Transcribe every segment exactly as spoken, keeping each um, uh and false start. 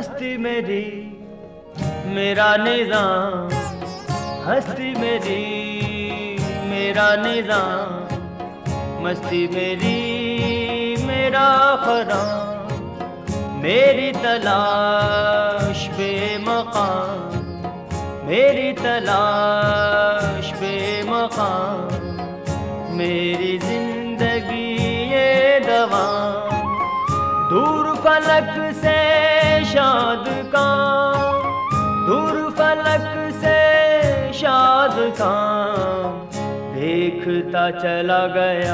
हस्ती मेरी मेरा निज़ाम, हस्ती मेरी मेरा निज़ाम, मस्ती मेरी मेरा ख़राम, मेरी तलाश बेमकाम, मेरी तलाश बेमकाम, मेरी जिंदगी ये दवाम। दूर फलक से शाद काम, दूर फलक से शाद काम, देखता चला गया,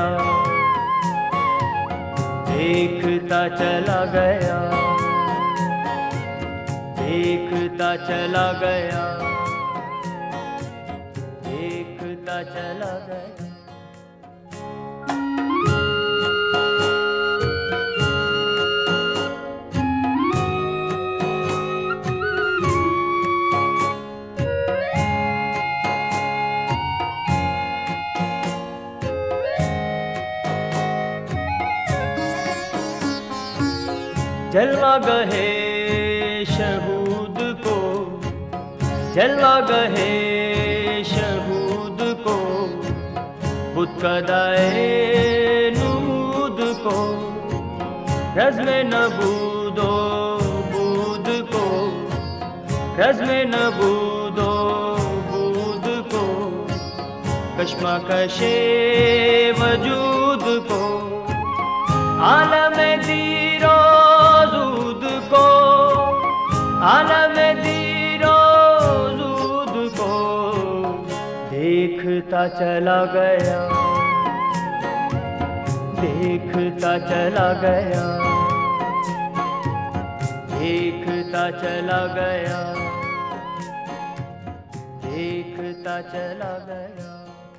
देखता चला गया, देखता चला गया, देखता चला गया। जलवा गहे शहूद को, जलवा गहे शहूद को, बुतकदाए नूद को, रज़्म नबूदो बूद को, रज़्म नबूदो बूद को, कश्मकशे वजूद को, आलम दीरो को, आलम दीरो ज़ूद को, देखता चला गया, देखता चला गया, देखता चला गया, देखता चला गया।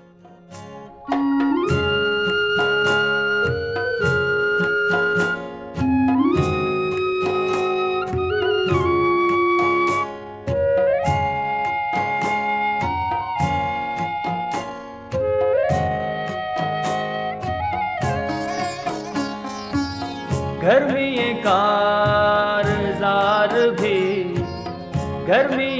गर्मी कारज़ार भी, गर्मी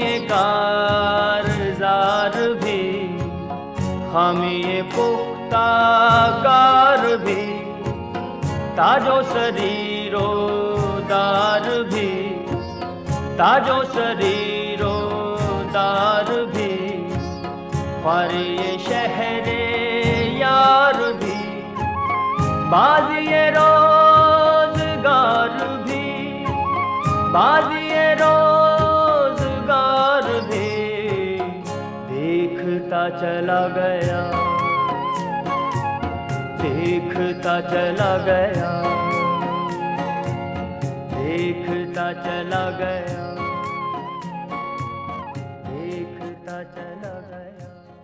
कारज़ार भी, खामी पुख्ता कार भी, ताजो शरीरो दार भी, ताजो शरीरो दार भी, ख्वारी शहरे यार भी, बाज़िए रोज़गार भी, बाज़िए रोज़गार भी, देखता चला गया, देखता चला गया, देखता चला गया, देखता चला गया।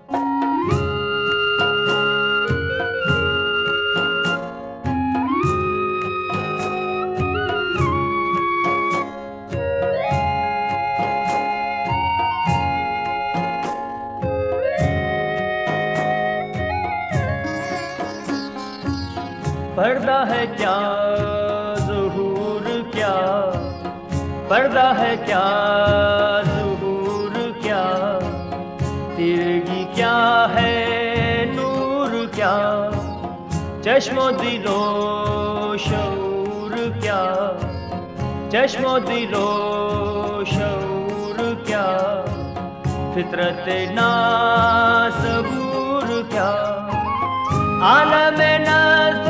पर्दा है क्या ज़ुहूर क्या, पर्दा है क्या ज़ुहूर क्या, तिरगी क्या है नूर क्या, चश्मो दिलो शऊर क्या, चश्मो दिलो शऊर क्या, फितरत नासबूर क्या, आलम नज़्र